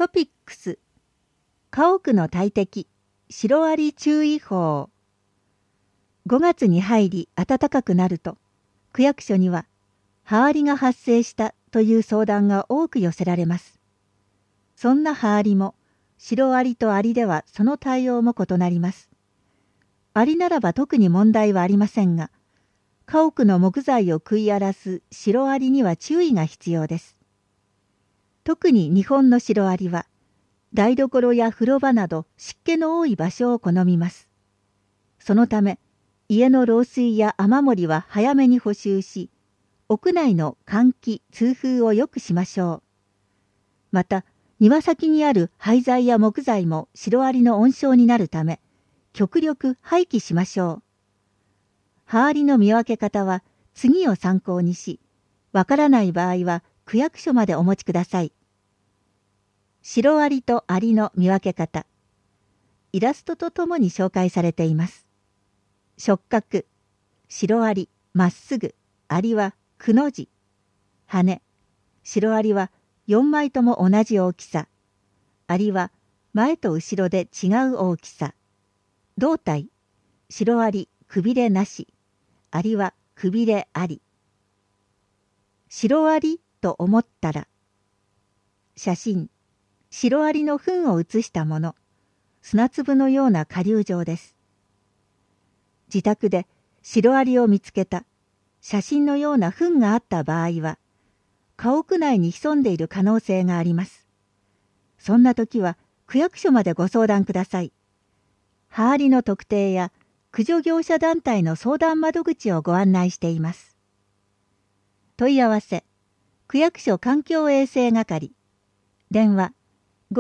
トピックス、家屋の大敵、シロアリ注意報。5月に入り暖かくなると、区役所には、葉アリが発生したという相談が多く寄せられます。そんな葉アリも、シロアリとアリではその対応も異なります。アリならば特に問題はありませんが、家屋の木材を食い荒らすシロアリには注意が必要です。特に日本のシロアリは、台所や風呂場など湿気の多い場所を好みます。そのため、家の漏水や雨漏りは早めに補修し、屋内の換気・通風を良くしましょう。また、庭先にある廃材や木材もシロアリの温床になるため、極力廃棄しましょう。葉アリの見分け方は次を参考にし、わからない場合は区役所までお持ちください。シロアリとアリの見分け方。イラストとともに紹介されています。触覚。シロアリ、まっすぐ。アリはくの字。羽。シロアリは4枚とも同じ大きさ。アリは前と後ろで違う大きさ。胴体。シロアリ、くびれなし。アリはくびれあり。シロアリと思ったら。写真。シロアリの糞を写したもの。砂粒のような下流状です。自宅でシロアリを見つけた。写真のような糞があった場合は、家屋内に潜んでいる可能性があります。そんな時は区役所までご相談ください。葉アリの特定や駆除業者団体の相談窓口をご案内しています。問い合わせ、区役所環境衛生係。電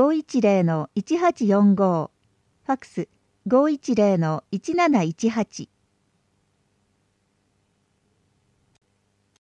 話、510-1845。ファクス、510-1718。